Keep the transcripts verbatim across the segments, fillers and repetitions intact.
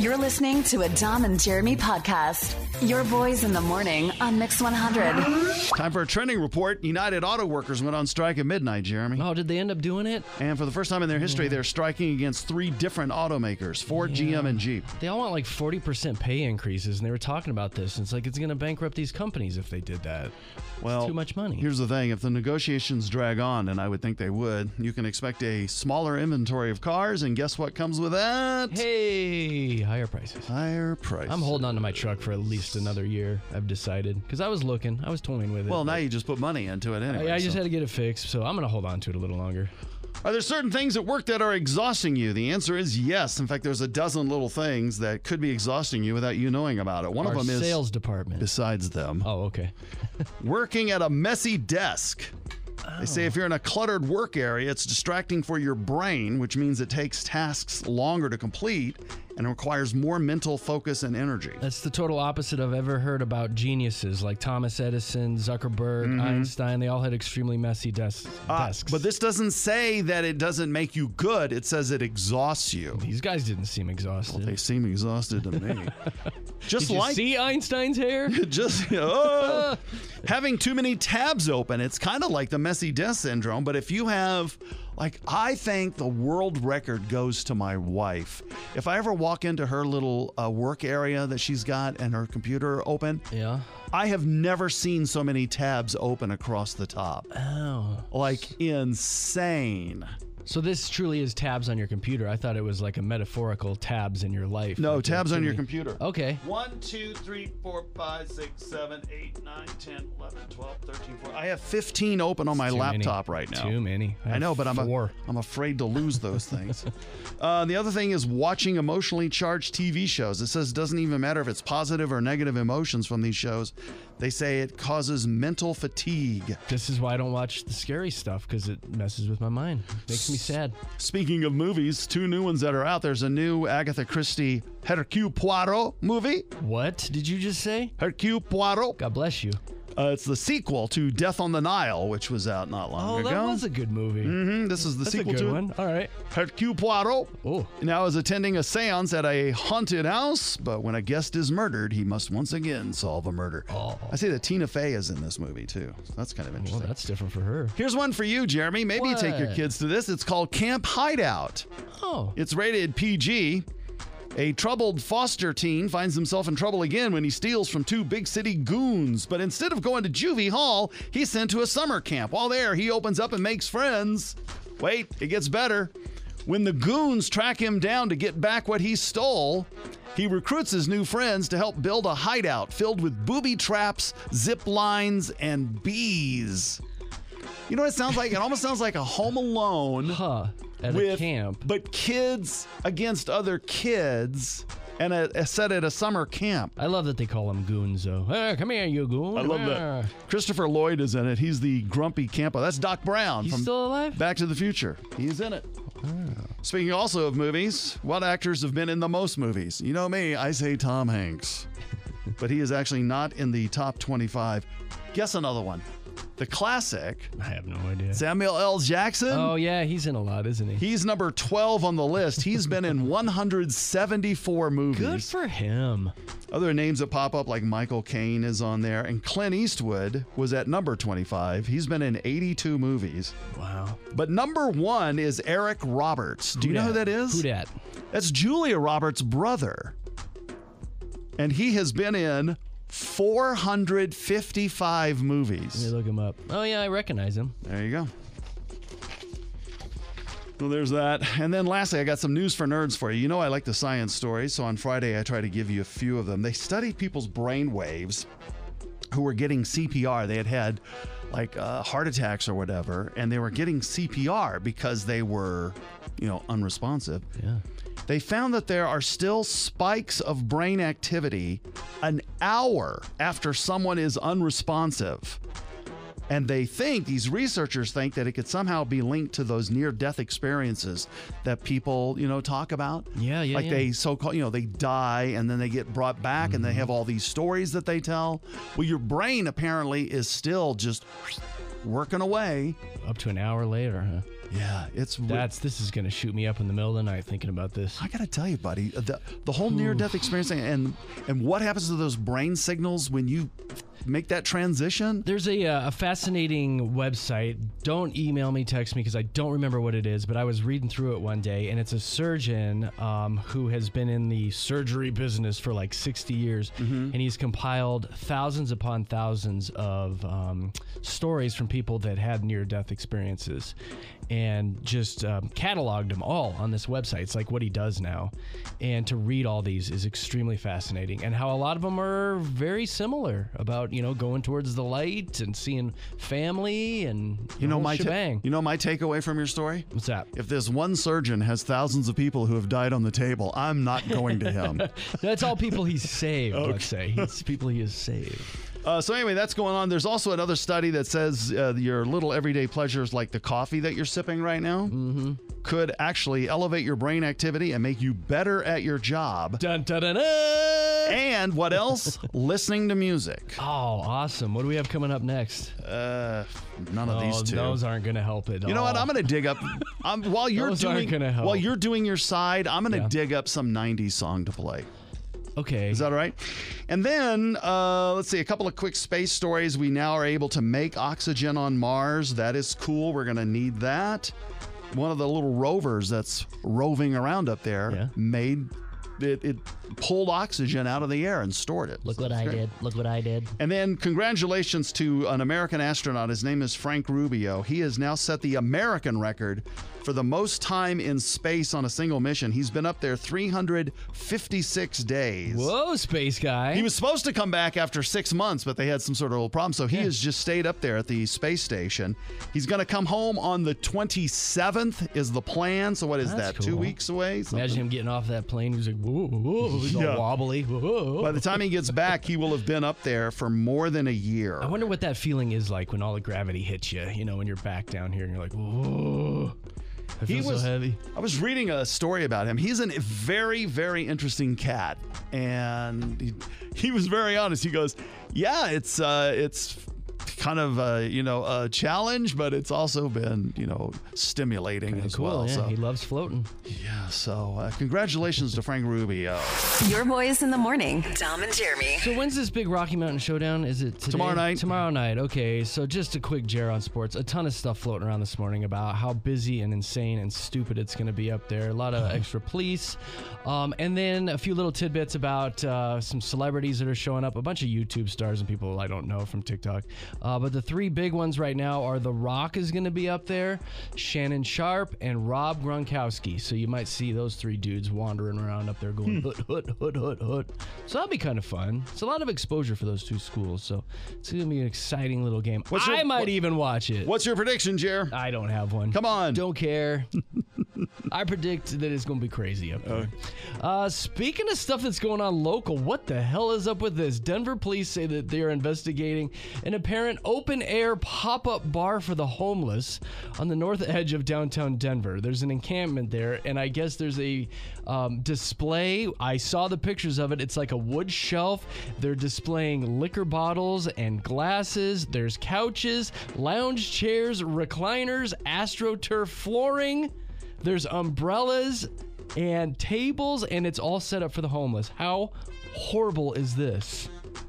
You're listening to a Dom and Jeremy podcast. Your boys in the morning on Mix one hundred. Time for a trending report. United Auto Workers went on strike at midnight, Jeremy. Oh, did they end up doing it? And for the first time in their history, Yeah. they're striking against three different automakers, Ford, Yeah. G M, and Jeep. They all want like forty percent pay increases, and they were talking about this. And it's like it's going to bankrupt these companies if they did that. Well, it's too much money. Here's the thing. If the negotiations drag on, and I would think they would, you can expect a smaller inventory of cars, and guess what comes with that? Hey, higher prices. Higher prices. I'm holding on to my truck for at least another year, I've decided. Because I was looking. I was toying with it. Well, now you just put money into it anyway. I, I just so. had to get it fixed, so I'm going to hold on to it a little longer. Are there certain things at work that are exhausting you? The answer is yes. In fact, there's a dozen little things that could be exhausting you without you knowing about it. One Our of them is sales department. besides them. Oh, okay. Working at a messy desk. They say if you're in a cluttered work area, it's distracting for your brain, which means it takes tasks longer to complete and requires more mental focus and energy. That's the total opposite I've ever heard about geniuses like Thomas Edison, Zuckerberg, Mm-hmm. Einstein. They all had extremely messy des- Uh, desks. but this doesn't say that it doesn't make you good. It says it exhausts you. These guys didn't seem exhausted. They seem exhausted to me. Just Did you like see Einstein's hair? just oh, having too many tabs open. It's kind of like the messy desk syndrome, but if you have, like, I think the world record goes to my wife. If I ever walk into her little uh, work area that she's got and her computer open, Yeah. I have never seen so many tabs open across the top. Oh. Like, insane. So this truly is tabs on your computer. I thought it was like a metaphorical tabs in your life. No, Like, tabs too on your many- computer. Okay. One, two, three, four, five, six, seven, eight, nine, ten, eleven, twelve, thirteen, fourteen. I have fifteen open on my Too many. laptop right now. Too many. I know, but I'm a, four. I'm afraid to lose those things. uh, the other thing is watching emotionally charged T V shows. It says it doesn't even matter if it's positive or negative emotions from these shows. They say it causes mental fatigue. This is why I don't watch the scary stuff, because it messes with my mind. Makes me sad. Speaking of movies, two new ones that are out. There's a new Agatha Christie Hercule Poirot movie. What did you just say? Hercule Poirot. God bless you. Uh, it's the sequel to Death on the Nile, which was out not long Oh, ago. that was a good movie. hmm This is the That's a sequel good to one. All right. Hercule Poirot. Oh. Now is attending a seance at a haunted house, but when a guest is murdered, he must once again solve a murder. Oh. I see that Tina Fey is in this movie, too. So that's kind of Well, interesting. that's different for her. Here's one for you, Jeremy. Maybe you take your What? kids to this. It's called Camp Hideout. Oh. It's rated P G. A troubled foster teen finds himself in trouble again when he steals from two big city goons. But instead of going to juvie hall, he's sent to a summer camp. While there, he opens up and makes friends. Wait, it gets better. When the goons track him down to get back what he stole, he recruits his new friends to help build a hideout filled with booby traps, zip lines, and bees. You know what it sounds like? It almost sounds like a Home Alone. Huh. At with, a camp. But kids against other kids, and a, a set at a summer camp. I love that they call them goons, though. Hey, come here, you goon. I love Ah. that. Christopher Lloyd is in it. He's the grumpy campo. That's Doc Brown He's from still alive? Back to the Future. He's in it. Speaking also of movies, what actors have been in the most movies? You know me, I say Tom Hanks. But he is actually not in the top twenty-five. Guess another one. The classic, I have no idea. Samuel L. Jackson. Oh, yeah, he's in a lot, isn't he? He's number twelve on the list. He's been in one hundred seventy-four movies. Good for him. Other names that pop up, like Michael Caine is on there, and Clint Eastwood was at number twenty-five. He's been in eighty-two movies. Wow. But number one is Eric Roberts. Do you know who that is? Who dat? That's Julia Roberts' brother. And he has been in four hundred fifty-five Let me movies. look him up. Oh, yeah, I recognize him. There you go. Well, there's that. And then lastly, I got some news for nerds for you. You know I like the science stories, so on Friday I try to give you a few of them. They studied people's brain waves who were getting C P R. They had had like uh, heart attacks or whatever, and they were getting C P R because they were, you know, unresponsive. Yeah. They found that there are still spikes of brain activity an hour after someone is unresponsive. And they think, these researchers think, that it could somehow be linked to those near-death experiences that people, you know, talk about. Yeah, yeah, Like yeah. they so-called, you know, they die and then they get brought back Mm-hmm. and they have all these stories that they tell. Well, your brain apparently is still just working away. Up to an hour later, huh? Yeah, it's re- That's this is gonna shoot me up in the middle of the night thinking about this. I gotta tell you, buddy, the the whole near-death experience and and what happens to those brain signals when you make that transition? There's a, uh, a fascinating website. Don't email me, text me, because I don't remember what it is, but I was reading through it one day, and it's a surgeon um, who has been in the surgery business for like sixty years, mm-hmm. and he's compiled thousands upon thousands of um, stories from people that had near-death experiences and just um, cataloged them all on this website. It's like what he does now. And to read all these is extremely fascinating, and how a lot of them are very similar about, you know, going towards the light and seeing family and you know my shebang. Ta- you know my takeaway from your story? What's that? If this one surgeon has thousands of people who have died on the table, I'm not going to him. That's all people he's saved, Okay. let's say. He's people he has saved. Uh, so anyway, that's going on. There's also another study that says uh, your little everyday pleasures like the coffee that you're sipping right now Mm-hmm. could actually elevate your brain activity and make you better at your job. Dun, dun, dun, dun. And what else? Listening to music. Oh, awesome. What do we have coming up next? Uh, none of Oh, these two. those aren't going to help it. You know what? I'm going to dig up um, while you're Those aren't doing gonna help. while you're doing your side. I'm going to Yeah. dig up some nineties song to play. Okay. Is that all right? And then uh, let's see, a couple of quick space stories. We now are able to make oxygen on Mars. That is cool. We're going to need that. One of the little rovers that's roving around up there Yeah. made it, it pulled oxygen out of the air and stored it. Look So what it's I great. did. Look what I did. And then congratulations to an American astronaut. His name is Frank Rubio. He has now set the American record for the most time in space on a single mission. He's been up there three hundred fifty-six days. Whoa, space guy. He was supposed to come back after six months, but they had some sort of old problem. So he Yeah. has just stayed up there at the space station. He's going to come home on the twenty-seventh is the plan. So what is That's that, two cool. weeks away? Something? Imagine him getting off that plane. He's like, whoa, whoa. He's Yeah. all wobbly. Whoa. By the time he gets back, he will have been up there for more than a year. I wonder what that feeling is like when all the gravity hits you, you know, when you're back down here and you're like, whoa. I He feel was so heavy. I was reading a story about him. He's a very, very interesting cat, and he, he was very honest. He goes, "Yeah, it's uh, it's kind of uh, you know a challenge, but it's also been you know stimulating as Cool, well." yeah. So He loves floating. yeah, so uh, congratulations to Frank Rubio. Your boys in the morning. Dom and Jeremy. So when's this big Rocky Mountain Showdown? Is it today? Tomorrow night. Tomorrow night. Okay, so just a quick Jer on sports. A ton of stuff floating around this morning about how busy and insane and stupid it's going to be up there. A lot of extra police. Um, and then a few little tidbits about uh, some celebrities that are showing up. A bunch of YouTube stars and people I don't know from TikTok. Uh, but the three big ones right now are The Rock is going to be up there, Shannon Sharp, and Rob Gronkowski. So you might see those three dudes wandering around up there going hoot, hoot, hoot, hoot, hoot. So that'll be kind of fun. It's a lot of exposure for those two schools. So it's going to be an exciting little game. What's your- I might what- even watch it. What's your prediction, Jer? I don't have one. Come on. Don't care. I predict that it's going to be crazy up there. Uh, speaking of stuff that's going on local, what the hell is up with this? Denver police say that they are investigating an apparent open-air pop-up bar for the homeless on the north edge of downtown Denver. There's an encampment there, and I guess there's a um, display. I saw the pictures of it. It's like a wood shelf. They're displaying liquor bottles and glasses. There's couches, lounge chairs, recliners, AstroTurf flooring. There's umbrellas and tables, and it's all set up for the homeless. How horrible is this?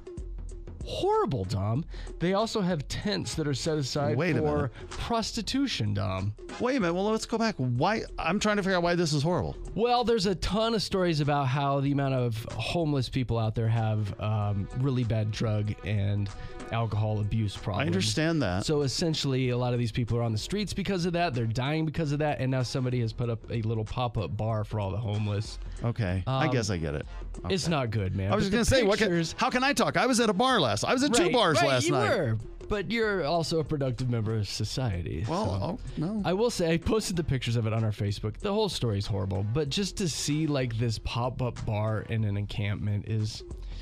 Horrible, Dom. They also have tents that are set aside Wait a for minute. prostitution, Dom. Wait a minute. Well, let's go back. Why? I'm trying to figure out why this is horrible. Well, there's a ton of stories about how the amount of homeless people out there have um, really bad drug and alcohol abuse problems. I understand that. So essentially, a lot of these people are on the streets because of that. They're dying because of that. And now somebody has put up a little pop-up bar for all the homeless. Okay, I Um, guess I get it. It's not good, man. I was But just the gonna say, what can, pictures- how can I talk? I was at a bar last. I was at two Right, bars right, last you night. were, but you're also a productive member of society. Well, so. oh, no. I will say I posted the pictures of it on our Facebook. The whole story is horrible, but just to see like this pop-up bar in an encampment is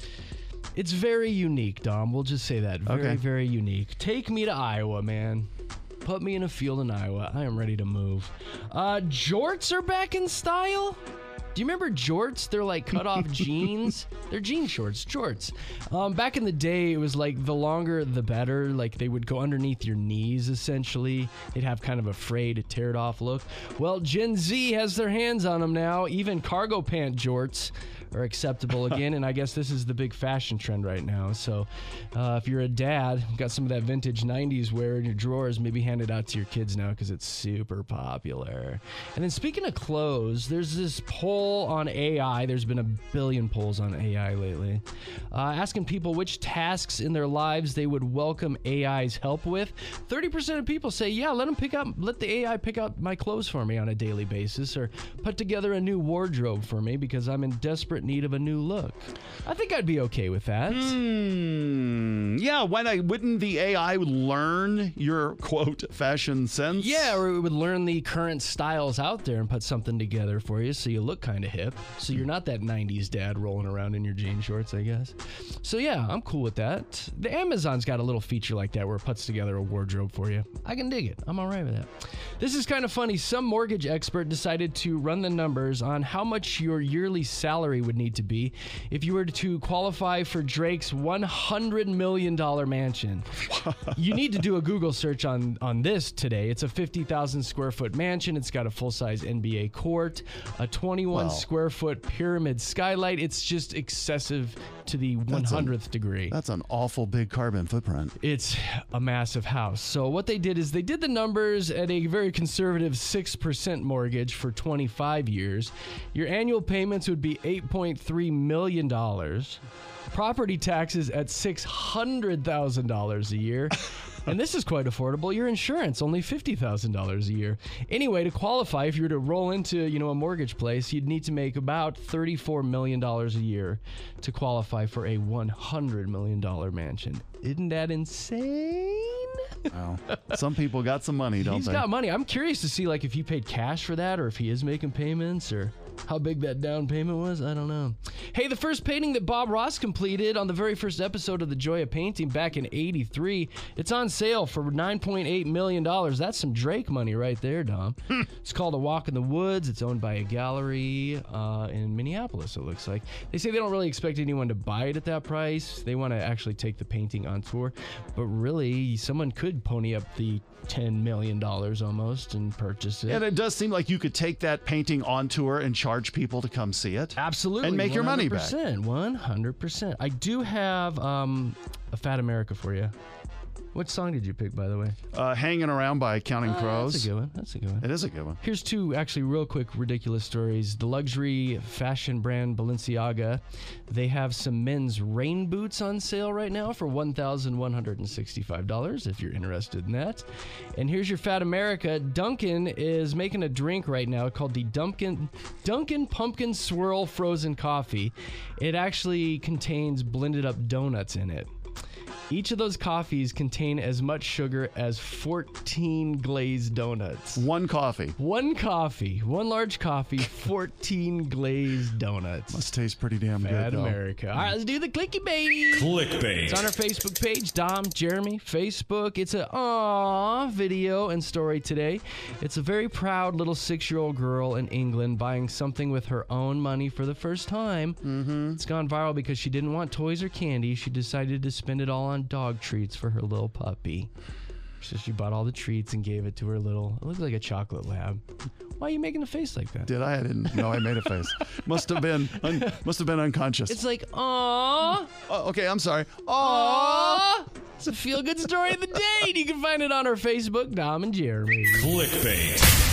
it's very unique, Dom. We'll just say that. Very, Okay. very unique. Take me to Iowa, man. Put me in a field in Iowa. I am ready to move. Uh, jorts are back in style? Do you remember jorts? They're like cut off jeans. They're jean shorts, jorts. Um, back in the day, it was like the longer the better. Like they would go underneath your knees, essentially. They'd have kind of a frayed, teared off look. Well, Gen Z has their hands on them now. Even cargo pant jorts are acceptable again, and I guess this is the big fashion trend right now. So uh, if you're a dad, got some of that vintage nineties wear in your drawers, maybe hand it out to your kids now because it's super popular. And then speaking of clothes, there's this poll on A I. There's been a billion polls on A I lately, uh, asking people which tasks in their lives they would welcome A I's help with. thirty percent of people say, yeah, let them pick up, let the A I pick out my clothes for me on a daily basis, or put together a new wardrobe for me because I'm in desperate need of a new look. I think I'd be okay with that. Hmm. Yeah, why not? Wouldn't the A I learn your, quote, fashion sense? Yeah, or it would learn the current styles out there and put something together for you so you look kind of hip. So you're not that nineties dad rolling around in your jean shorts, I guess. So yeah, I'm cool with that. The Amazon's got a little feature like that where it puts together a wardrobe for you. I can dig it. I'm all right with that. This is kind of funny. Some mortgage expert decided to run the numbers on how much your yearly salary would need to be if you were to qualify for Drake's one hundred million dollars mansion. You need to do a Google search on, on this today. It's a fifty thousand square foot mansion. It's got a full-size N B A court, a twenty-one Wow. square foot pyramid skylight. It's just excessive to the one hundredth degree. That's an awful big carbon footprint. It's a massive house. So what they did is they did the numbers at a very conservative six percent mortgage for twenty-five years. Your annual payments would be eight point three million dollars. Property taxes at six hundred thousand dollars a year. And this is quite affordable. Your insurance, only fifty thousand dollars a year. Anyway, to qualify, if you were to roll into, you know, a mortgage place, you'd need to make about thirty-four million dollars a year to qualify for a one hundred million dollars mansion. Isn't that insane? Wow. Some people got some money, don't He's they? got money. I'm curious to see, like, if he paid cash for that or if he is making payments or how big that down payment was. I don't know. Hey, the first painting that Bob Ross completed on the very first episode of The Joy of Painting back in eighty-three, it's on sale for nine point eight million dollars. That's some Drake money right there, Dom. It's called A Walk in the Woods. It's owned by a gallery uh, in Minneapolis, it looks like. They say they don't really expect anyone to buy it at that price. They want to actually take the painting on tour. But really, someone could pony up the ten million dollars almost and purchase it. And it does seem like you could take that painting on tour and charge people to come see it. Absolutely. And make your money back. one hundred percent. one hundred percent. I do have um, a Fat America for you. What song did you pick, by the way? Uh, Hanging Around by Counting Uh, Crows. That's a good one. That's a good one. It is a good one. Here's two actually real quick ridiculous stories. The luxury fashion brand Balenciaga, they have some men's rain boots on sale right now for one thousand one hundred sixty-five dollars if you're interested in that. And here's your Fat America. Dunkin' is making a drink right now called the Dunkin' Dunkin' Pumpkin Swirl Frozen Coffee. It actually contains blended up donuts in it. Each of those coffees contain as much sugar as fourteen glazed donuts. One coffee. One coffee, one large coffee, fourteen glazed donuts. Must taste pretty damn Fat good, though. America. All right, let's do the clicky baby. Clickbait. It's on our Facebook page, Dom, Jeremy, Facebook. It's a aw video and story today. It's a very proud little six-year-old girl in England buying something with her own money for the first time. Mm-hmm. It's gone viral because she didn't want toys or candy. She decided to spend it all on dog treats for her little puppy. So she bought all the treats and gave it to her little, it looks like a chocolate lab. Why are you making a face like that? Did I? I didn't know I made a face. Must have been un- must have been unconscious. It's like, aw, Oh, okay, I'm sorry. aw. It's a feel-good story of the day. And you can find it on our Facebook, Dom and Jeremy. Clickbait.